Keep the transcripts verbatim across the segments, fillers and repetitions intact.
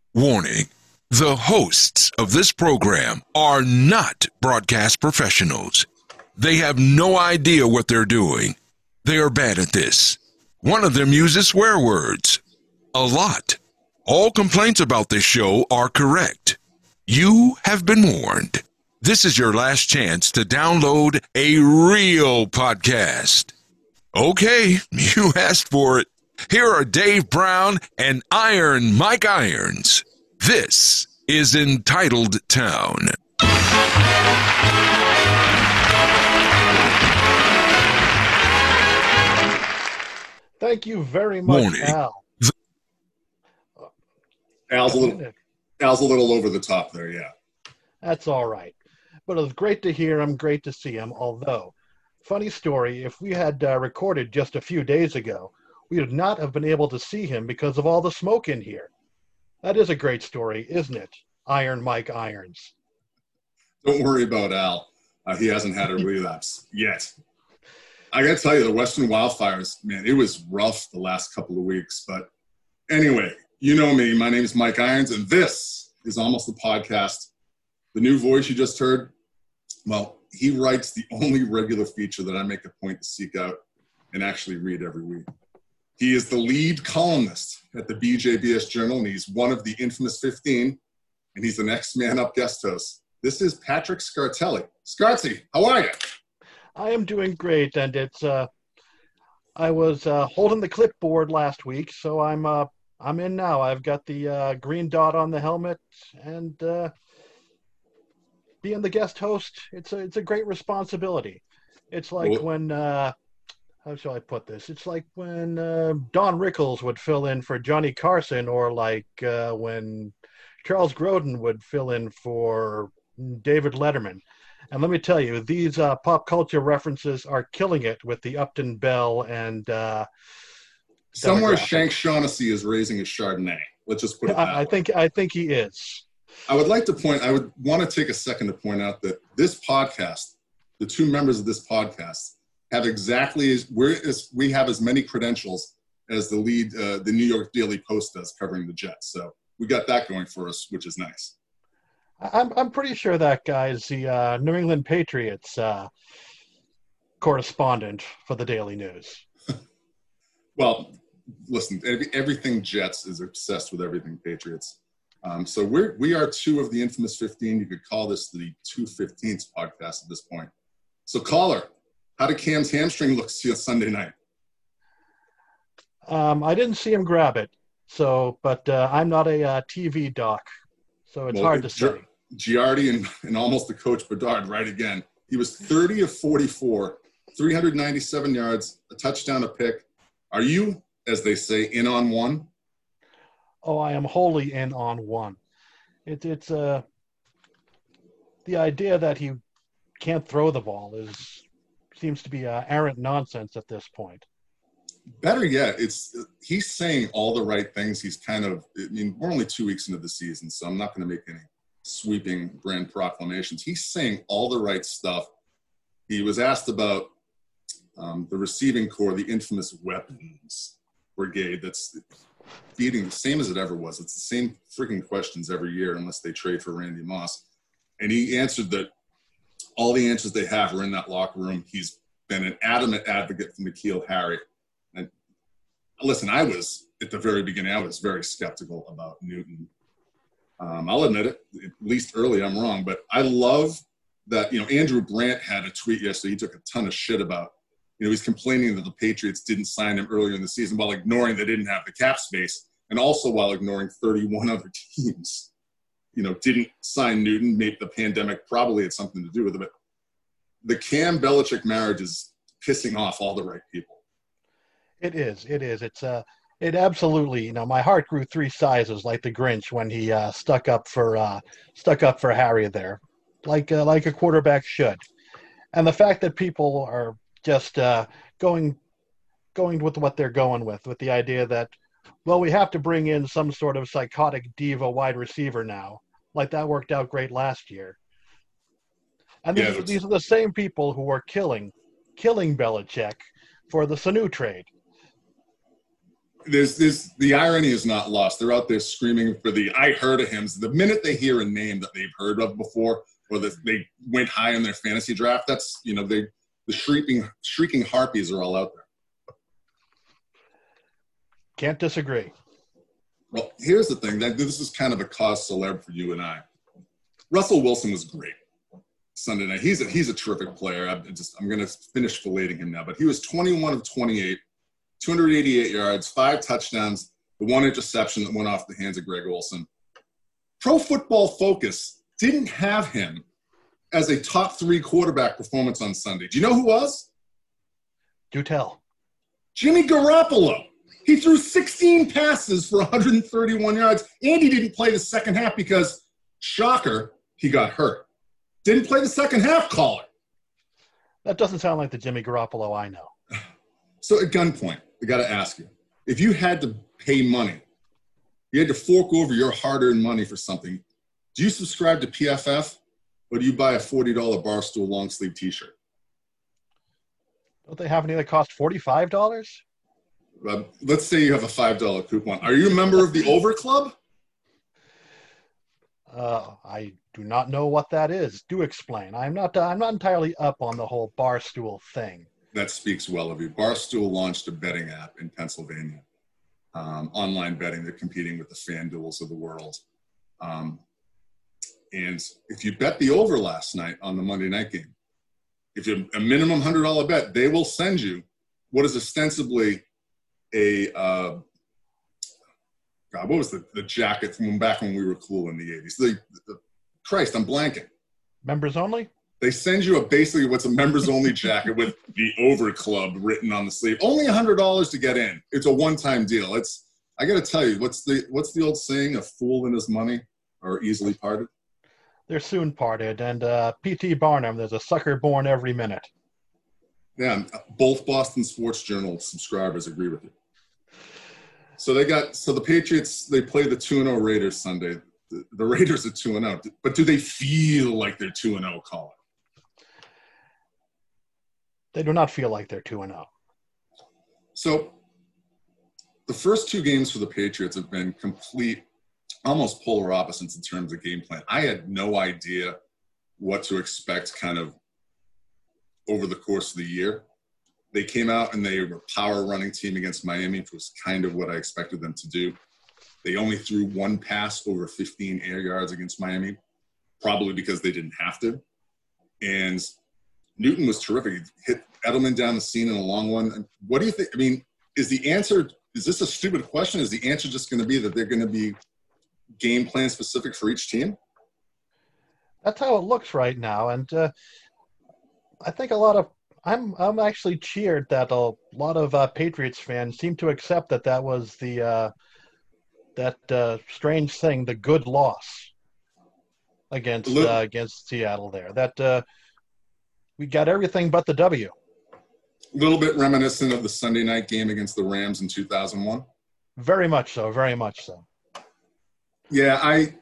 Warning: the hosts of this program are not broadcast professionals. They have no idea what they're doing. They are bad at this. One of them uses swear words. A lot. All complaints about this show are correct. You have been warned. This is your last chance to download a real podcast. Okay, you asked for it. Here are Dave Brown and Iron Mike Irons. This is Entitled Town. Thank you very much, Morning. Al. Al's a little, Al's a little over the top there, yeah. That's all right. But it was great to hear him, great to see him, although, funny story, if we had uh, recorded just a few days ago, we would not have been able to see him because of all the smoke in here. That is a great story, isn't it, Iron Mike Irons? Don't worry about Al. Uh, he hasn't had a relapse yet. I got to tell you, the Western wildfires, man, it was rough the last couple of weeks. But anyway, you know me. My name is Mike Irons, and this is Almost the Podcast. The new voice you just heard, well, he writes the only regular feature that I make a point to seek out and actually read every week. He is the lead columnist at the B J B S Journal, and he's one of the infamous fifteen, and he's the next man up guest host. This is Patrick Scartelli. Scarty, how are you? I am doing great, and it's, uh, I was uh, holding the clipboard last week, so I'm, uh, I'm in now. I've got the uh, green dot on the helmet, and uh, being the guest host, it's a, it's a great responsibility. It's like Well, when, uh, how shall I put this? It's like when uh, Don Rickles would fill in for Johnny Carson, or like uh, when Charles Grodin would fill in for David Letterman. And let me tell you, these uh, pop culture references are killing it with the Upton Bell and uh, somewhere demographic. Shank Shaughnessy is raising a Chardonnay. Let's just put it that I, I way. think I think he is. I would like to point, I would want to take a second to point out that this podcast, the two members of this podcast, have exactly as, we're as we have as many credentials as the lead, uh, the New York Daily Post does covering the Jets. So we got that going for us, which is nice. I'm I'm pretty sure that guy's the uh, New England Patriots uh, correspondent for the Daily News. Well, listen, every, everything Jets is obsessed with everything Patriots. Um, so we're, we are two of the infamous fifteen. You could call this the two fifteenths podcast at this point. So caller, how did Cam's hamstring look to you Sunday night? Um, I didn't see him grab it, so but uh, I'm not a uh, T V doc, so it's Well, hard to Gi- say. Giardi and, and almost the coach Bedard right again. He was thirty of forty-four, three hundred ninety-seven yards, a touchdown, a pick. Are you, as they say, in on one? Oh, I am wholly in on one. It, it's uh, the idea that he can't throw the ball is seems to be uh, arrant nonsense at this point. Better yet, it's he's saying all the right things. He's kind of, I mean, we're only two weeks into the season, so I'm not going to make any sweeping brand proclamations. He's saying all the right stuff. He was asked about um, the receiving corps, the infamous weapons brigade that's feeding the same as it ever was. It's the same freaking questions every year unless they trade for Randy Moss. And he answered that all the answers they have are in that locker room. He's been an adamant advocate for N'Keal Harry. And listen, I was, at the very beginning, I was very skeptical about Newton. Um, I'll admit it, at least early I'm wrong, but I love that, you know, Andrew Brandt had a tweet yesterday. He took a ton of shit about, you know, he's complaining that the Patriots didn't sign him earlier in the season while ignoring they didn't have the cap space, and also while ignoring thirty-one other teams, you know, didn't sign Newton. Maybe the pandemic probably had something to do with it, but the Cam Belichick marriage is pissing off all the right people. It is. It is. It's uh, it absolutely. You know, my heart grew three sizes like the Grinch when he uh, stuck up for uh, stuck up for Harry there, like uh, like a quarterback should. And the fact that people are just uh, going going with what they're going with, with the idea that, well, we have to bring in some sort of psychotic diva wide receiver now, like that worked out great last year. And Yeah, these, that's- these are the same people who are killing, killing Belichick for the Sanu trade. there's this, the irony is not lost. They're out there screaming for the I heard of hymns. The minute they hear a name that they've heard of before, or that they went high in their fantasy draft, that's, you know, they, the shrieking, shrieking harpies are all out there. Can't disagree. Well, here's the thing. That this is kind of a cause celeb for you and I. Russell Wilson was great Sunday night. He's a, he's a terrific player. I'm just I'm going to finish filleting him now. But he was twenty-one of twenty-eight, two hundred eighty-eight yards, five touchdowns, the one interception that went off the hands of Greg Olsen. Pro Football Focus didn't have him as a top three quarterback performance on Sunday. Do you know who was? Do tell. Jimmy Garoppolo. He threw sixteen passes for one hundred thirty-one yards, and he didn't play the second half because, shocker, he got hurt. Didn't play the second half, caller. That doesn't sound like the Jimmy Garoppolo I know. So at gunpoint, I got to ask you, if you had to pay money, you had to fork over your hard-earned money for something, do you subscribe to P F F, or do you buy a forty dollars Barstool long-sleeve T-shirt? Don't they have any that cost forty-five dollars? Uh, let's say you have a five dollar coupon. Are you a member of the Over Club? Uh, I do not know what that is. Do explain. I'm not. Uh, I'm not entirely up on the whole Barstool thing. That speaks well of you. Barstool launched a betting app in Pennsylvania, um, online betting. They're competing with the FanDuels of the world. Um, and if you bet the over last night on the Monday night game, if you're a minimum one hundred dollars bet, they will send you what is ostensibly a uh, God, what was the, the jacket from back when we were cool in the eighties? The, the, Christ, I'm blanking. Members only? They send you a basically what's a members only jacket with the Over Club written on the sleeve. Only one hundred dollars to get in. It's a one-time deal. It's I got to tell you, what's the what's the old saying? A fool and his money are easily parted. They're soon parted. And uh, P T Barnum, there's a sucker born every minute. Yeah, both Boston Sports Journal subscribers agree with you. So they got so the Patriots, they play the two and oh Raiders Sunday. The, the Raiders are two and oh, but do they feel like they're two and oh, Colin? They do not feel like they're two and oh. So the first two games for the Patriots have been complete, almost polar opposites in terms of game plan. I had no idea what to expect kind of over the course of the year. They came out and they were a power running team against Miami, which was kind of what I expected them to do. They only threw one pass over fifteen air yards against Miami, probably because they didn't have to. And Newton was terrific. He hit Edelman down the seam in a long one. What do you think? I mean, is the answer, is this a stupid question? Is the answer just going to be that they're going to be game plan specific for each team? That's how it looks right now. And uh, I think a lot of I'm I'm actually cheered that a lot of uh, Patriots fans seem to accept that that was the uh, that uh, strange thing, the good loss against little, uh, against Seattle. There, that uh, we got everything but the W. A little bit reminiscent of the Sunday night game against the Rams in two thousand one. Very much so. Very much so. Yeah, I.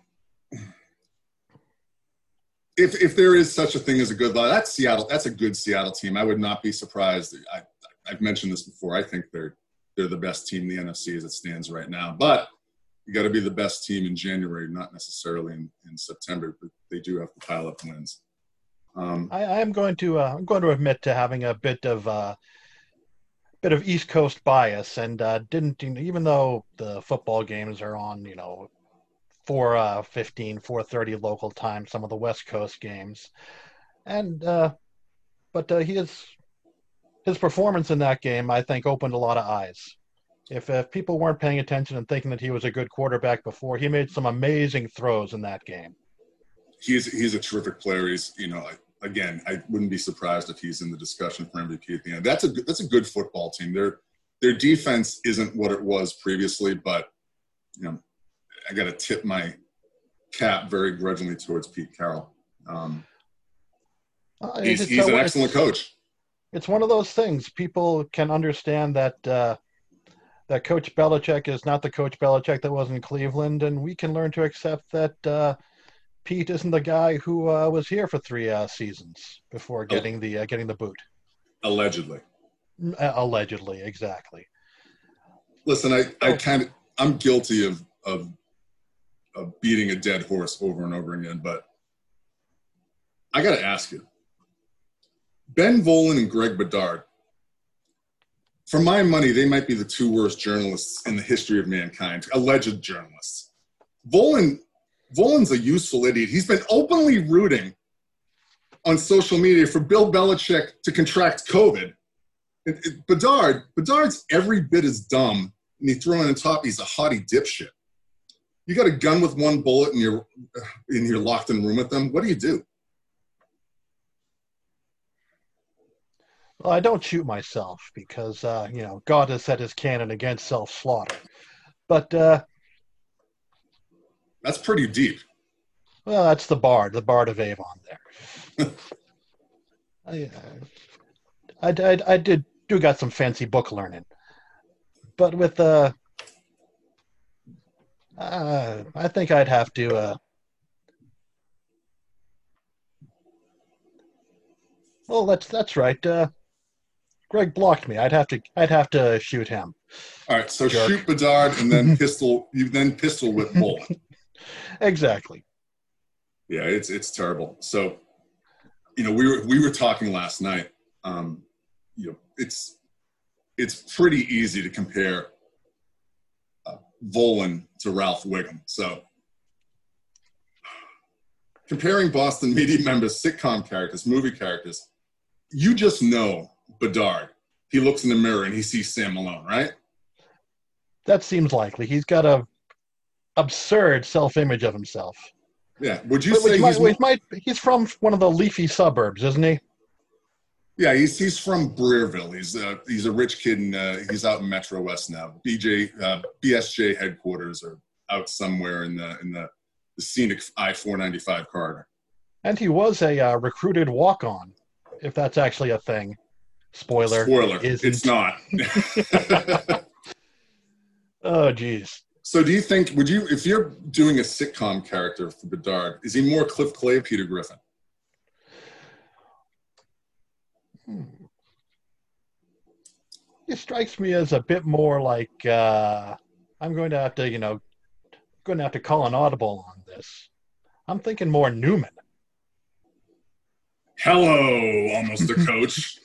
If if there is such a thing as a good loss, that's Seattle. That's a good Seattle team. I would not be surprised. I, I've mentioned this before. I think they're they're the best team in the N F C as it stands right now. But you got to be the best team in January, not necessarily in, in September. But they do have to pile up wins. Um, I, I am going to uh, I'm going to admit to having a bit of uh, bit of East Coast bias, and uh, didn't even though the football games are on, you know, four fifteen, four thirty local time, some of the West Coast games. And uh, but uh, his, his performance in that game, I think, opened a lot of eyes. If, if people weren't paying attention and thinking that he was a good quarterback before, he made some amazing throws in that game. He's he's a terrific player. He's, you know, again, I wouldn't be surprised if he's in the discussion for M V P at the end. That's a that's a good football team. Their their defense isn't what it was previously, but you know, I got to tip my cap very grudgingly towards Pete Carroll. Um, uh, he's he's an excellent coach. It's one of those things. People can understand that uh, that Coach Belichick is not the Coach Belichick that was in Cleveland, and we can learn to accept that uh, Pete isn't the guy who uh, was here for three uh, seasons before getting the uh, getting the boot. Allegedly. Uh, allegedly, exactly. Listen, I, I kind of, I'm guilty of, of, of beating a dead horse over and over again, but I got to ask you, Ben Volin and Greg Bedard, for my money, they might be the two worst journalists in the history of mankind, alleged journalists. Volin, Volin's a useful idiot. He's been openly rooting on social media for Bill Belichick to contract COVID. It, it, Bedard, Bedard's every bit as dumb, and you throw in on top, he's a haughty dipshit. You got a gun with one bullet, and you're and you're locked in a room with them. What do you do? Well, I don't shoot myself because uh, you know God has set his cannon against self-slaughter. But uh, that's pretty deep. Well, that's the Bard, the Bard of Avon. There, I, I, I, I did do got some fancy book learning, but with uh, uh I think I'd have to. Uh, well, that's that's right. Uh, Greg blocked me. I'd have to. I'd have to shoot him. All right, so Jerk. Shoot Bedard and then pistol. You then pistol with Volin. Exactly. Yeah, it's it's terrible. So, you know, we were we were talking last night. Um, you know, it's it's pretty easy to compare uh, Volin to Ralph Wiggum. So, comparing Boston media members, sitcom characters, movie characters, you just know Bedard. He looks in the mirror and he sees Sam Malone, right? That seems likely. He's got a absurd self-image of himself. Yeah. Would you Which say might, he's which might, he's from one of the leafy suburbs, isn't he? Yeah, he's he's from Breerville. He's uh, he's a rich kid, and uh, he's out in Metro West now. B J uh, B S J headquarters are out somewhere in the in the, the scenic I four ninety-five corridor. And he was a uh, recruited walk-on, if that's actually a thing. Spoiler. Spoiler. Isn't. It's not. Oh, geez. So do you think, would you, if you're doing a sitcom character for Bedard, is he more Cliff Clay or Peter Griffin? Hmm. He strikes me as a bit more like, uh, I'm going to have to, you know, going to have to call an audible on this. I'm thinking more Newman. Hello, almost a coach.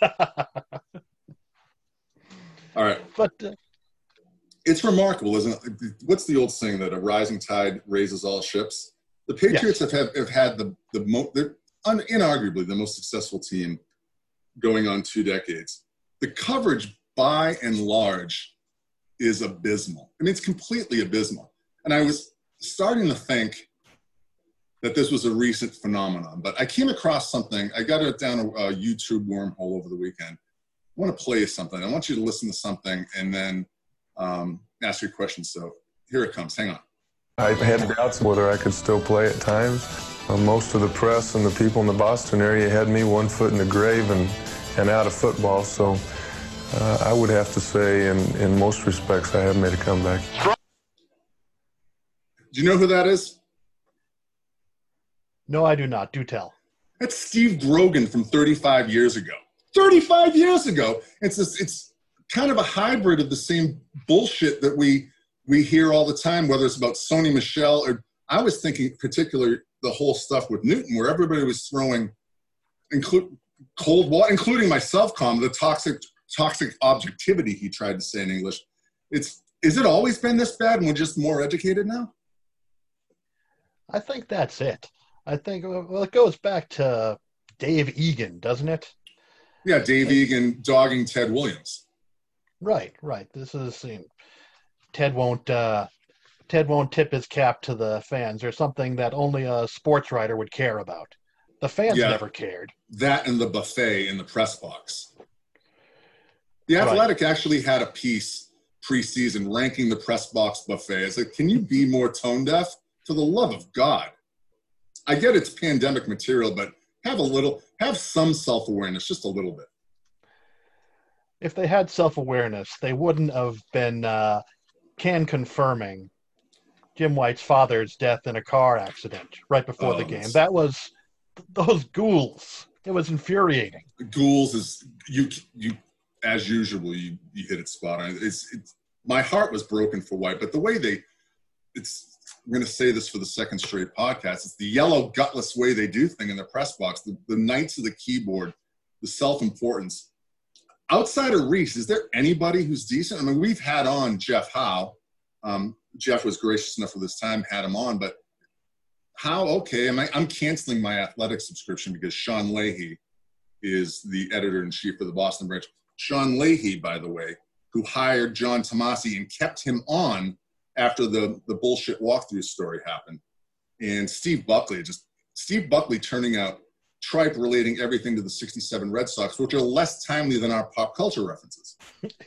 All right. But uh, it's remarkable, isn't it? What's the old saying that a rising tide raises all ships? The Patriots yes. have, have have had the the mo- they're un- inarguably the most successful team going on two decades. The coverage, by and large, is abysmal. I mean, it's completely abysmal. And I was starting to think that this was a recent phenomenon, but I came across something. I got it down a, a YouTube wormhole over the weekend. I want to play you something. I want you to listen to something and then um, ask your questions. So here it comes. Hang on. I had doubts whether I could still play at times. Uh, most of the press and the people in the Boston area had me one foot in the grave and, and out of football. So uh, I would have to say in, in most respects I have made a comeback. Do you know who that is? No, I do not. Do tell. That's Steve Grogan from thirty-five years ago. thirty-five years ago. It's this, it's kind of a hybrid of the same bullshit that we we hear all the time, whether it's about Sony Michel or I was thinking particularly the whole stuff with Newton, where everybody was throwing include cold water, including myself, com the toxic toxic objectivity he tried to say in English. It's is it always been this bad and we're just more educated now? I think that's it. I think, well, it goes back to Dave Egan, doesn't it? Yeah, Dave like, Egan dogging Ted Williams. Right, right. This is, you know, Ted won't, uh, Ted won't tip his cap to the fans, or something that only a sports writer would care about. The fans yeah, never cared. That and the buffet in the press box. The Athletic right. actually had a piece preseason ranking the press box buffet. I said, can you be more tone deaf? For the love of God. I get it's pandemic material, but have a little, have some self-awareness, just a little bit. If they had self-awareness, they wouldn't have been uh, can confirming Jim White's father's death in a car accident right before oh, the game. That was those ghouls. It was infuriating. The ghouls is you you as usual. You you hit it spot on. It's it's my heart was broken for White, but the way they, it's, I'm going to say this for the second straight podcast, it's the yellow, gutless way they do thing in the press box, the, the knights of the keyboard, the self-importance. Outside of Reese, is there anybody who's decent? I mean, we've had on Jeff Howe. Um, Jeff was gracious enough for this time, had him on, but Howe, okay, am I, I'm canceling my Athletic subscription because Sean Leahy is the editor-in-chief of the Boston branch. Sean Leahy, by the way, who hired John Tomasi and kept him on after the, the bullshit walkthrough story happened. And Steve Buckley, just Steve Buckley turning out tripe relating everything to the sixty-seven Red Sox, which are less timely than our pop culture references.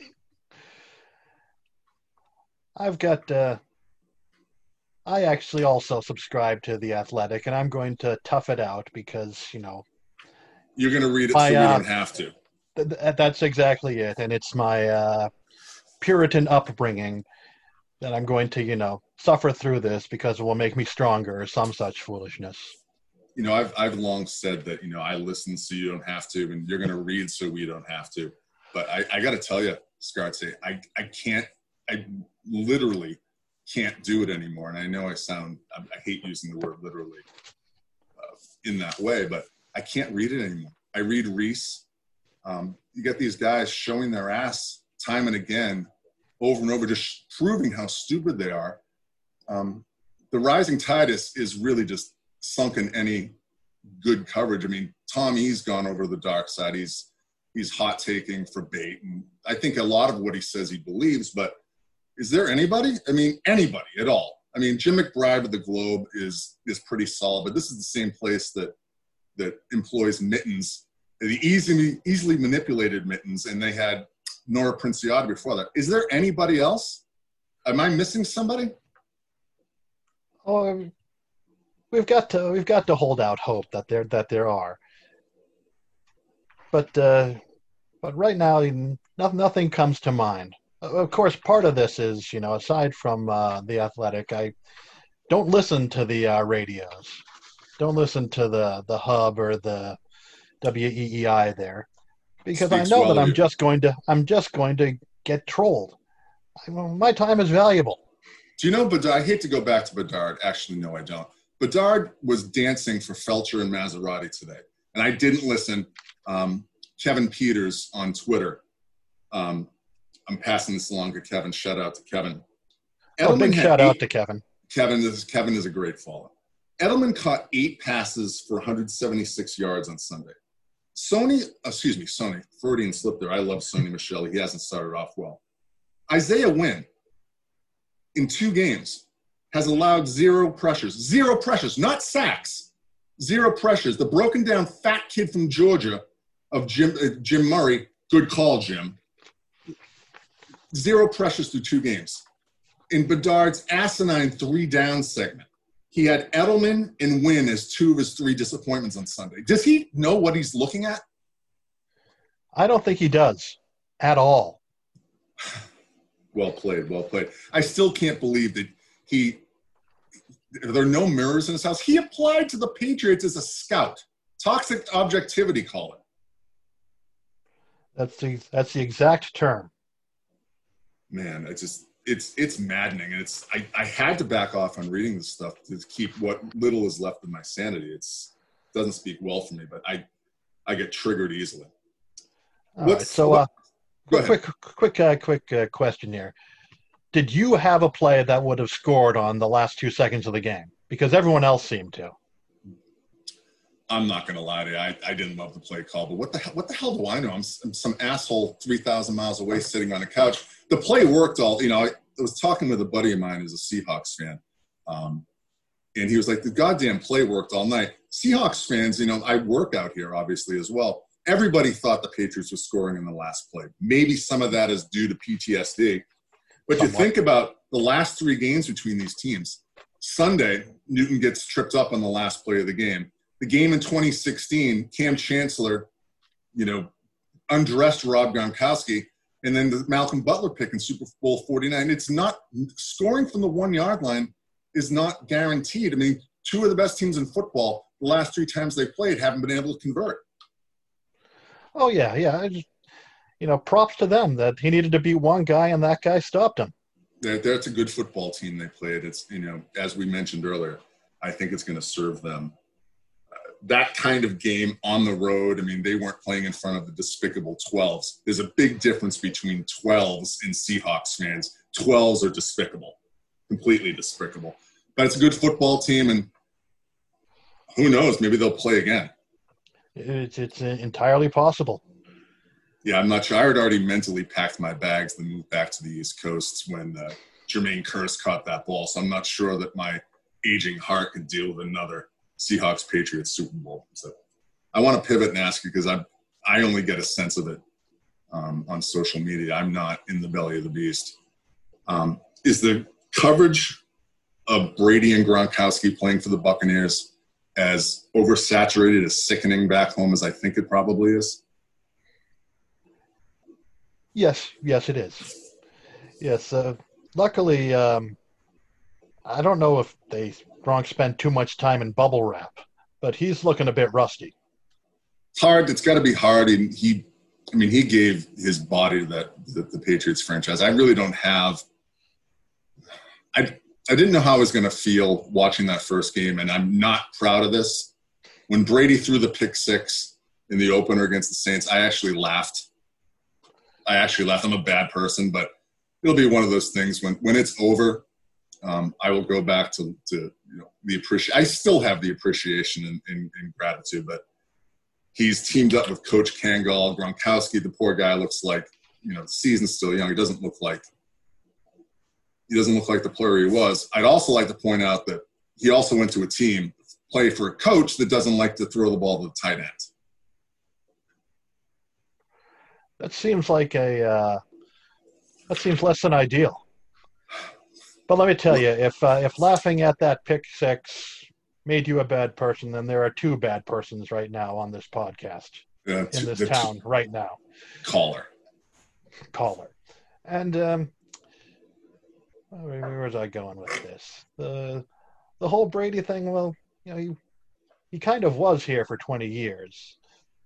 I've got, uh, I actually also subscribe to The Athletic, and I'm going to tough it out because, you know. You're going to read it my, so you uh, don't have to. Th- th- that's exactly it. And it's my uh, Puritan upbringing that I'm going to, you know, suffer through this because it will make me stronger or some such foolishness. You know, I've I've long said that, you know, I listen so you don't have to, and you're going to read so we don't have to. But I, I got to tell you, Scarce, I, I can't, I literally can't do it anymore. And I know I sound, I, I hate using the word literally uh, in that way, but I can't read it anymore. I read Reese. Um, you get these guys showing their ass time and again, over and over, just proving how stupid they are. Um, the rising tide is, is really just sunken any good coverage. I mean, Tom E's gone over the dark side. He's he's hot taking for bait, and I think a lot of what he says he believes. But is there anybody? I mean, anybody at all? I mean, Jim McBride with the Globe is is pretty solid, but this is the same place that that employs Mittens, the easily easily manipulated Mittens, and they had Nora Princiotti before that. Is there anybody else? Am I missing somebody? Oh, we've got to we've got to hold out hope that there that there are. But uh, but right now, no, nothing comes to mind. Of course, part of this is, you know, aside from uh, The Athletic, I don't listen to the uh, radios. Don't listen to the the Hub or the W E E I there, because Speaks I know well that of I'm you. just going to I'm just going to get trolled. I, well, my time is valuable. Do you know Bedard? I hate to go back to Bedard. Actually, no, I don't. Bedard was dancing for Felcher and Maserati today, and I didn't listen. Um, Kevin Peters on Twitter. Um, I'm passing this along to Kevin. Shout out to Kevin. Oh, big had shout out eight- to Kevin. Kevin is Kevin is a great follow. Edelman caught eight passes for one hundred seventy-six yards on Sunday. Sony, excuse me, Sony, Freudian slip there. I love Sony Michel. He hasn't started off well. Isaiah Wynn, in two games, has allowed zero pressures. Zero pressures, not sacks. Zero pressures. The broken down fat kid from Georgia of Jim, uh, Jim Murray, good call, Jim. Zero pressures through two games. In Bedard's asinine three-down segment, he had Edelman and Wynn as two of his three disappointments on Sunday. Does he know what he's looking at? I don't think he does at all. Well played, well played. I still can't believe that he – there are no mirrors in his house. He applied to the Patriots as a scout. Toxic objectivity, call it. That's the that's the exact term. Man, it's just it's it's maddening, and it's I, I had to back off on reading this stuff to keep what little is left of my sanity. It's it doesn't speak well for me, but I I get triggered easily. All What's- right, so, what- uh, Go quick, ahead. quick, quick, uh, quick uh, question here. Did you have a play that would have scored on the last two seconds of the game? Because everyone else seemed to. I'm not gonna lie to you. I, I didn't love the play call, but what the hell, what the hell do I know? I'm, s- I'm some asshole three thousand miles away sitting on a couch. The play worked all. You know, I, I was talking with a buddy of mine who's a Seahawks fan, um, and he was like, "The goddamn play worked all night." Seahawks fans, you know, I work out here obviously as well. Everybody thought the Patriots were scoring in the last play. Maybe some of that is due to P T S D, but you Somewhat. think about the last three games between these teams. Sunday, Newton gets tripped up on the last play of the game. The game in twenty sixteen, Cam Chancellor, you know, undressed Rob Gronkowski, and then the Malcolm Butler pick in Super Bowl forty-nine. It's not scoring from the one-yard line is not guaranteed. I mean, two of the best teams in football, the last three times they played, haven't been able to convert. Oh, yeah, yeah. I just, you know, props to them that he needed to beat one guy and that guy stopped him. They're, that's a good football team they played. It's, you know, as we mentioned earlier, I think it's going to serve them. Uh, that kind of game on the road, I mean, they weren't playing in front of the despicable twelves. There's a big difference between twelves and Seahawks fans. twelves are despicable, completely despicable. But it's a good football team, and who knows, maybe they'll play again. It's, it's entirely possible. Yeah, I'm not sure. I had already mentally packed my bags to move back to the East Coast when uh, Jermaine Kearse caught that ball. So I'm not sure that my aging heart could deal with another Seahawks-Patriots Super Bowl. So I want to pivot and ask you, because I I only get a sense of it um, on social media. I'm not in the belly of the beast. Um, is the coverage of Brady and Gronkowski playing for the Buccaneers as oversaturated, as sickening back home as I think it probably is? Yes, yes, it is. Yes, uh, luckily, um, I don't know if they Gronk spent too much time in bubble wrap, but he's looking a bit rusty. It's hard. It's got to be hard. And he, I mean, he gave his body to that the, the Patriots franchise. I really don't have. I I didn't know how I was going to feel watching that first game, and I'm not proud of this. When Brady threw the pick six in the opener against the Saints, I actually laughed. I actually laughed. I'm a bad person, but it'll be one of those things when, when it's over, um, I will go back to, to you know, the appreciation. I still have the appreciation and, and, and gratitude, but he's teamed up with Coach Kangol. Gronkowski, the poor guy, looks like, you know, the season's still young. He doesn't look like he doesn't look like the player he was. I'd also like to point out that he also went to a team, play for a coach that doesn't like to throw the ball to the tight end. That seems like a uh, that seems less than ideal. But let me tell you, if uh, if laughing at that pick six made you a bad person, then there are two bad persons right now on this podcast Yeah, in this town right now. Caller, caller, and um, where was I going with this? The the whole Brady thing. Well, you know, he he kind of was here for twenty years.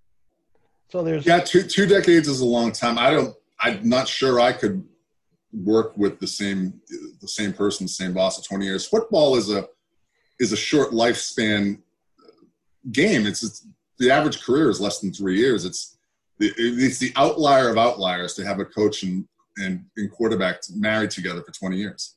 So there's yeah, two two decades is a long time. I don't. I'm not sure I could work with the same the same person, the same boss for twenty years. Football is a is a short lifespan game. It's, it's the average career is less than three years. It's the it's the outlier of outliers to have a coach and and, and quarterback married together for twenty years.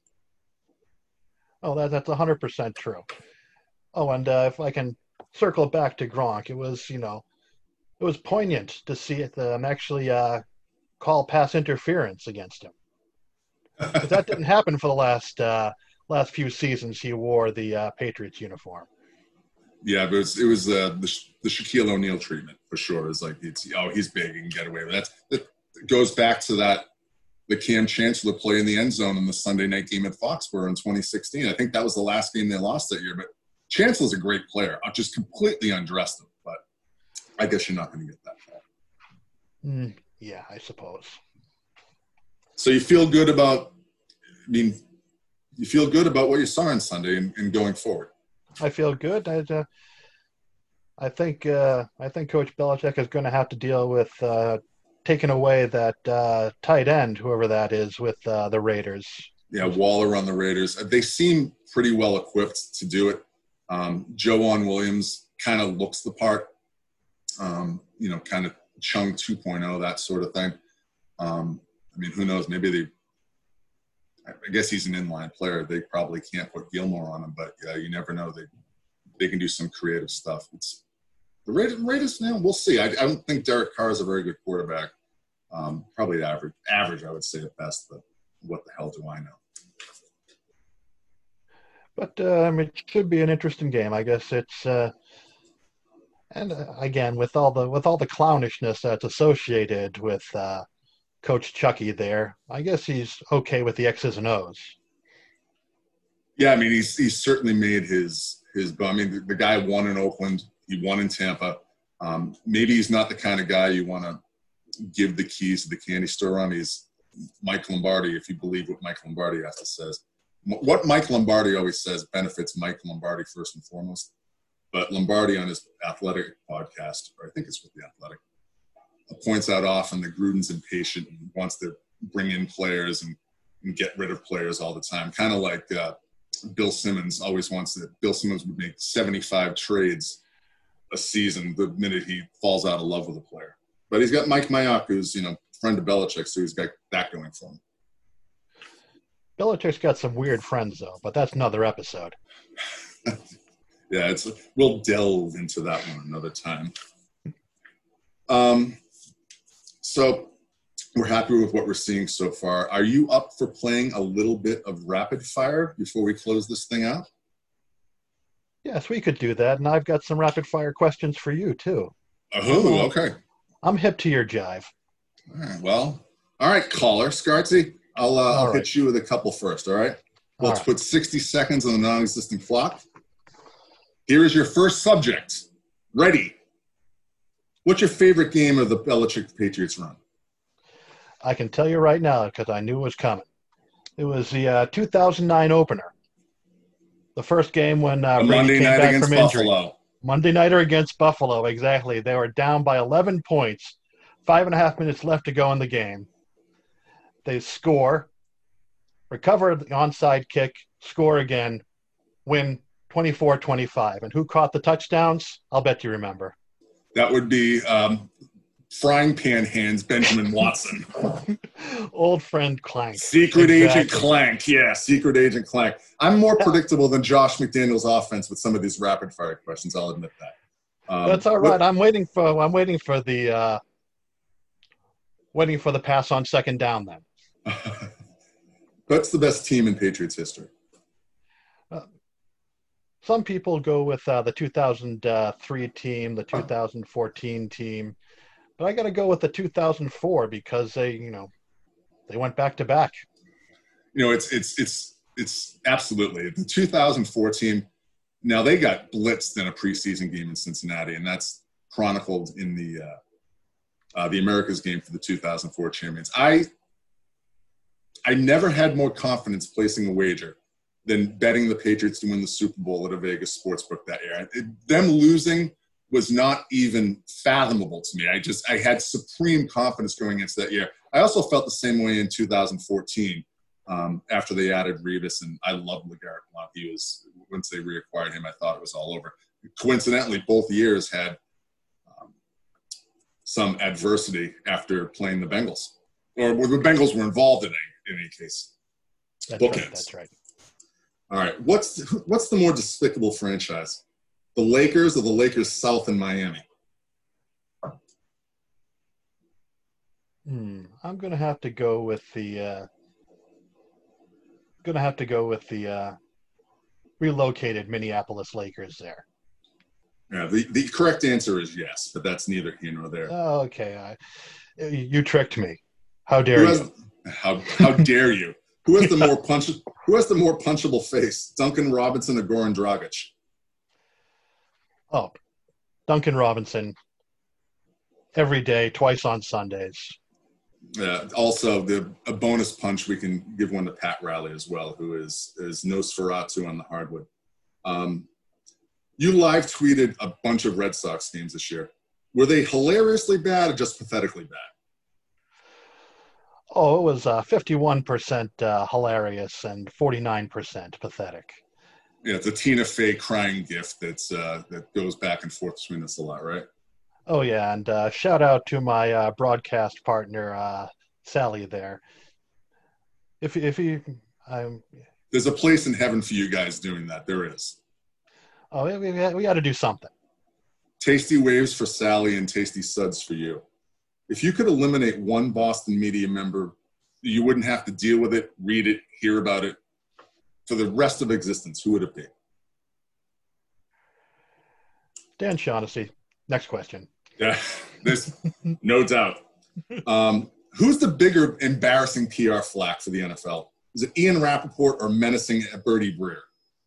Oh, that that's one hundred percent true. Oh, and uh, if I can circle back to Gronk, it was you know. It was poignant to see it um, actually uh, call pass interference against him. But that didn't happen for the last uh, last few seasons he wore the uh, Patriots uniform. Yeah, but it was, it was uh, the, the Shaquille O'Neal treatment for sure. It's like, it's, oh, he's big, he can get away with that. That goes back to that, the Cam Chancellor play in the end zone in the Sunday night game at Foxborough in twenty sixteen. I think that was the last game they lost that year. But Chancellor's a great player. I just completely undressed him. But I guess you're not going to get that far. Mm, yeah, I suppose. So you feel good about, I mean, you feel good about what you saw on Sunday and, and going forward? I feel good. I, uh, I think uh, I think Coach Belichick is going to have to deal with uh, taking away that uh, tight end, whoever that is, with uh, the Raiders. Yeah, Waller on the Raiders. They seem pretty well equipped to do it. Um, Joejuan Williams kind of looks the part. Um, you know, kind of Chung two point oh, that sort of thing. Um, I mean, who knows? Maybe they – I guess he's an inline player. They probably can't put Gilmore on him, but yeah, you never know. They they can do some creative stuff. It's the Raiders, Raiders now, we'll see. I, I don't think Derek Carr is a very good quarterback. Um, probably average, average, I would say at best, but what the hell do I know? But um, it should be an interesting game. I guess it's uh, – and uh, again, with all the with all the clownishness that's associated with uh, Coach Chucky there, I guess he's okay with the X's and O's. Yeah, I mean, he's he's certainly made his his. I mean, the, the guy won in Oakland. He won in Tampa. Um, maybe he's not the kind of guy you want to give the keys to the candy store on. He's Mike Lombardi, if you believe what Mike Lombardi has to say. What Mike Lombardi always says benefits Mike Lombardi first and foremost. But Lombardi on his Athletic podcast, or I think it's with the Athletic, points out often that Gruden's impatient and wants to bring in players and and get rid of players all the time. Kind of like uh, Bill Simmons always wants that. Bill Simmons would make seventy-five trades a season the minute he falls out of love with a player. But he's got Mike Mayock, who's, you know, friend of Belichick, so he's got that going for him. Belichick's got some weird friends, though, but that's another episode. Yeah, it's we'll delve into that one another time. Um, so we're happy with what we're seeing so far. Are you up for playing a little bit of rapid fire before we close this thing out? Yes, we could do that, and I've got some rapid fire questions for you too. Oh, okay. I'm hip to your jive. All right, well, all right, caller Scartzy, I'll, uh, I'll right. hit you with a couple first. All right. Let's all right. put sixty seconds on the non-existent clock. Here is your first subject. Ready? What's your favorite game of the Belichick Patriots run? I can tell you right now because I knew it was coming. It was the uh, two thousand nine opener. The first game when uh, Brady Monday came night back against from injury. Buffalo. Monday nighter against Buffalo, exactly. They were down by eleven points, five and a half minutes left to go in the game. They score, recover the onside kick, score again, win twenty-four twenty-five. And who caught the touchdowns? I'll bet you remember. That would be um, frying pan hands Benjamin Watson. Old friend Clank. Secret Exactly. Agent Clank. Yeah, Secret Agent Clank. I'm more predictable than Josh McDaniels' offense with some of these rapid fire questions. I'll admit that. Um, That's all right. what- I'm waiting for I'm waiting for the uh, waiting for the pass on second down then. What's the best team in Patriots history? Some people go with uh, the two thousand three team, the two thousand fourteen team, but I got to go with the two thousand four because they, you know, they went back to back. You know, it's it's it's it's absolutely the two thousand four team. Now they got blitzed in a preseason game in Cincinnati, and that's chronicled in the uh, uh, the America's game for the two thousand four champions. I I never had more confidence placing a wager than betting the Patriots to win the Super Bowl at a Vegas sportsbook that year. It, them losing was not even fathomable to me. I just, I had supreme confidence going into that year. I also felt the same way in two thousand fourteen um, after they added Revis, and I loved LeGarrette Blount. He was, once they reacquired him, I thought it was all over. Coincidentally, both years had um, some adversity after playing the Bengals, or the Bengals were involved in any, in any case. That's Bookends. right. That's right. All right, what's what's the more despicable franchise, the Lakers or the Lakers South in Miami? Hmm. I'm gonna have to go with the. Uh, gonna have to go with the uh, relocated Minneapolis Lakers there. Yeah, the, the correct answer is yes, but that's neither here nor there. Oh, okay. I, you tricked me. How dare Who you? has, how how dare you? Who has the more punch? Who has the more punchable face, Duncan Robinson or Goran Dragic? Oh, Duncan Robinson. Every day, twice on Sundays. Uh, also, the a bonus punch we can give one to Pat Riley as well, who is is Nosferatu on the hardwood. Um, you live tweeted a bunch of Red Sox games this year. Were they hilariously bad or just pathetically bad? Oh, it was uh, fifty-one percent uh, hilarious and forty-nine percent pathetic. Yeah, it's a Tina Fey crying gift that's uh, that goes back and forth between us a lot, right? Oh, yeah, and uh, shout out to my uh, broadcast partner, uh, Sally, there. If, if you... I'm, There's a place in heaven for you guys doing that. There is. oh, we, we, we got to do something. Tasty waves for Sally and tasty suds for you. If you could eliminate one Boston media member, you wouldn't have to deal with it, read it, hear about it for the rest of existence, who would it be? Dan Shaughnessy. Next question. Yeah, there's no doubt. Um, who's the bigger embarrassing P R flack for the N F L? Is it Ian Rappaport or menacing Bertie Breer?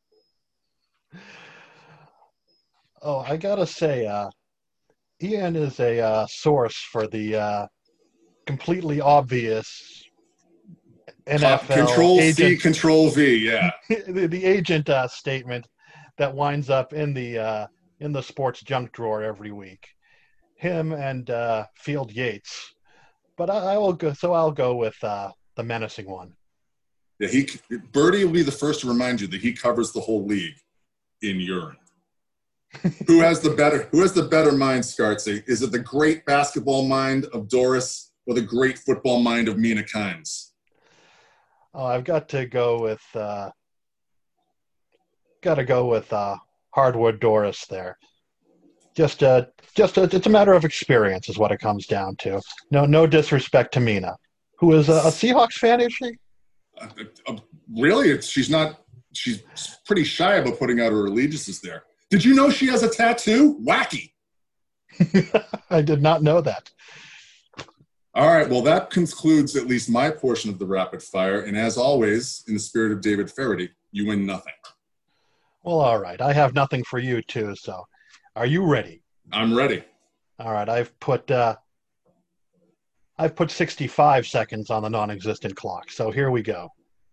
Oh, I got to say, uh, Ian is a uh, source for the uh, completely obvious N F L Control agent, C, Control V, yeah. the, the agent uh, statement that winds up in the uh, in the sports junk drawer every week. Him and uh, Field Yates, but I, I will go. So I'll go with uh, the menacing one. Yeah, he Birdie will be the first to remind you that he covers the whole league in urine. Who has the better Who has the better mind, Scartzy? Is it the great basketball mind of Doris or the great football mind of Mina Kimes? Oh, I've got to go with uh, got to go with uh, Hardwood Doris there. Just uh, just a, it's a matter of experience, is what it comes down to. No, no disrespect to Mina, who is a, a Seahawks fan, is she? Uh, uh, really, it's, she's not. She's pretty shy about putting out her allegiances there. Did you know she has a tattoo? Wacky. I did not know that. All right. Well, that concludes at least my portion of the rapid fire. And as always, in the spirit of David Faraday, you win nothing. Well, all right. I have nothing for you too. So, are you ready? I'm ready. All right. I've put uh, I've put sixty-five seconds on the non-existent clock. So here we go.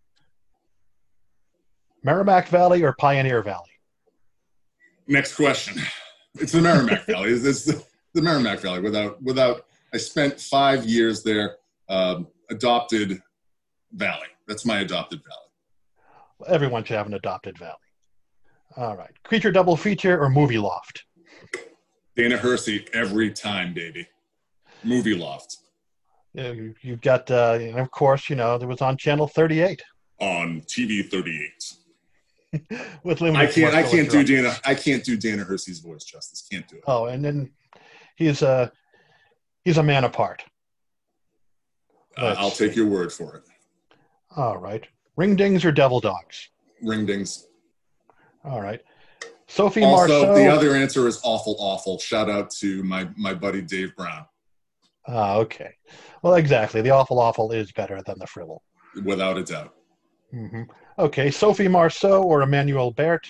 Merrimack Valley or Pioneer Valley? Next question. It's the Merrimack Valley. It's, it's the, the Merrimack Valley. Without, without. I spent five years there. Um, adopted valley. That's my adopted valley. Well, everyone should have an adopted valley. All right. Creature double feature or Movie Loft? Dana Hersey every time, baby. Movie Loft. Yeah, you, you've got, uh, and of course, you know, it was on Channel thirty-eight. On T V thirty-eight. With limited I can't. I can't do interruptions. Dana. I can't do Dana Hersey's voice justice. Can't do it. Oh, and then he's a he's a man apart. Uh, I'll take your word for it. All right. Ring dings or devil dogs? Ring dings. All right. Sophie Also, Marceau. the other answer is awful, awful. Shout out to my my buddy Dave Brown. Ah, okay. Well, exactly. The awful, awful is better than the frivol. Without a doubt. Mm-hmm. Okay. Sophie Marceau or Emmanuel Bert?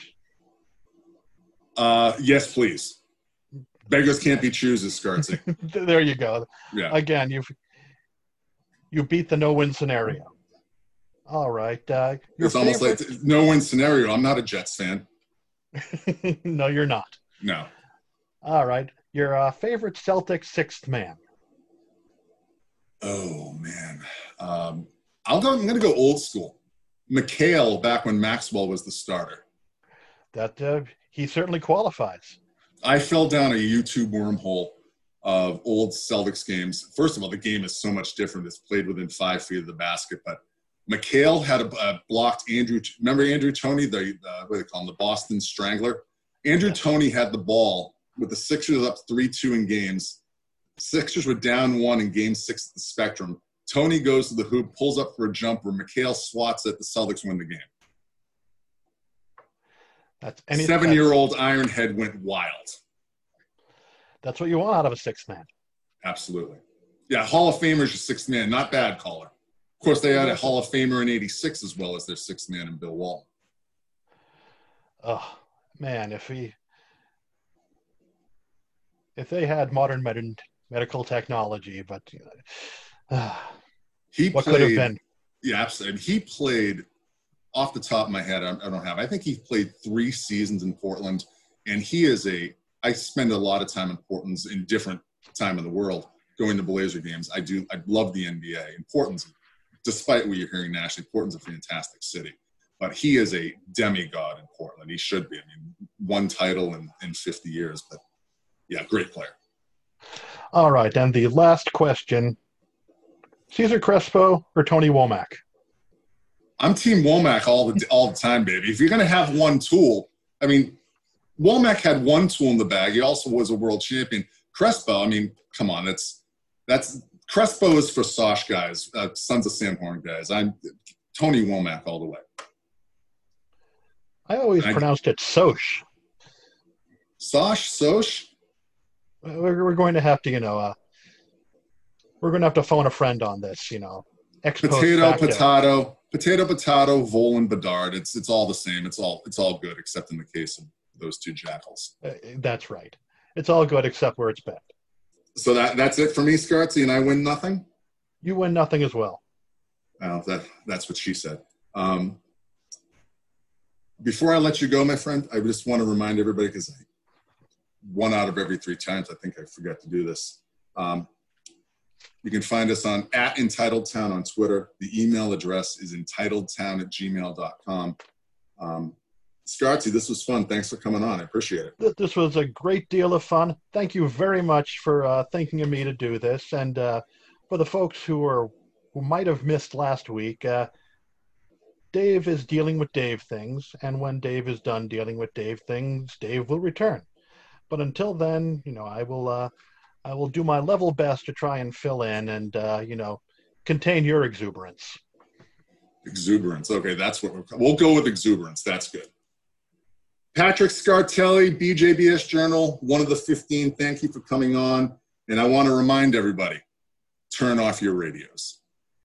Uh, yes, please. Beggars can't be choosers, Scartzy. There you go. Yeah. Again, you've you beat the no-win scenario. All right. Uh, your It's almost favorite... like no-win scenario. I'm not a Jets fan. No, you're not. No. All right. Your uh, favorite Celtic sixth man? Oh, man. Um, I'll go, I'm going to go old school. McHale, back when Maxwell was the starter. That uh, he certainly qualifies. I fell down a YouTube wormhole of old Celtics games. First of all, the game is so much different. It's played within five feet of the basket. But McHale had a, a blocked Andrew. Remember Andrew Toney, the uh, what do they call him, the Boston Strangler? Andrew Yeah. Toney had the ball with the Sixers up three two in games. Sixers were down one in game six at the Spectrum. Toney goes to the hoop, pulls up for a jumper. McHale swats it. The Celtics win the game. That's any, Seven-year-old Ironhead went wild. That's what you want out of a sixth man. Absolutely. Yeah, Hall of Famer's your sixth man. Not bad, caller. Of course, they had a Hall of Famer in eighty-six as well as their sixth man in Bill Walton. Oh, man, if he if they had modern med- medical technology, but uh, He what played, could have been? Yeah, absolutely. He played, off the top of my head, I I don't have. I think he played three seasons in Portland, and he is a. I spend a lot of time in Portland, in different time in the world, going to Blazer games. I do. I love the N B A. And Portland's, despite what you're hearing nationally, Portland's a fantastic city. But he is a demigod in Portland. He should be. I mean, one title in, in fifty years. But yeah, great player. All right, and the last question: Cesar Crespo or Tony Womack? I'm Team Womack all the all the time, baby. If you're gonna have one tool, I mean, Womack had one tool in the bag. He also was a world champion. Crespo, I mean, come on, that's that's Crespo is for Sosh guys, uh, Sons of Sam Horn guys. I'm Tony Womack all the way. I always I- pronounced it Soch. Sosh, Sosh, We're, we're going to have to, you know, uh, we're going to have to phone a friend on this, you know. Ex post potato, facto. potato, potato, potato, Volan, Bedard. It's it's all the same. It's all it's all good, except in the case of those two jackals. Uh, that's right. It's all good except where it's bad. So that that's it for me, Scartzy, and I win nothing. You win nothing as well. Well, that that's what she said. Um, before I let you go, my friend, I just want to remind everybody, because one out of every three times I think I forget to do this. Um, You can find us on at Entitled Town on Twitter. The email address is entitledtown at gmail dot com. Um, Scarzi, this was fun. Thanks for coming on. I appreciate it. This was a great deal of fun. Thank you very much for uh, thinking of me to do this. And uh, for the folks who are who might have missed last week, uh, Dave is dealing with Dave things. And when Dave is done dealing with Dave things, Dave will return. But until then, you know, I will uh, I will do my level best to try and fill in and, uh, you know, contain your exuberance. Exuberance. Okay, that's what we're, we'll go with exuberance. That's good. Patrick Scartelli, B J B S Journal, one of the fifteen. Thank you for coming on. And I want to remind everybody, turn off your radios.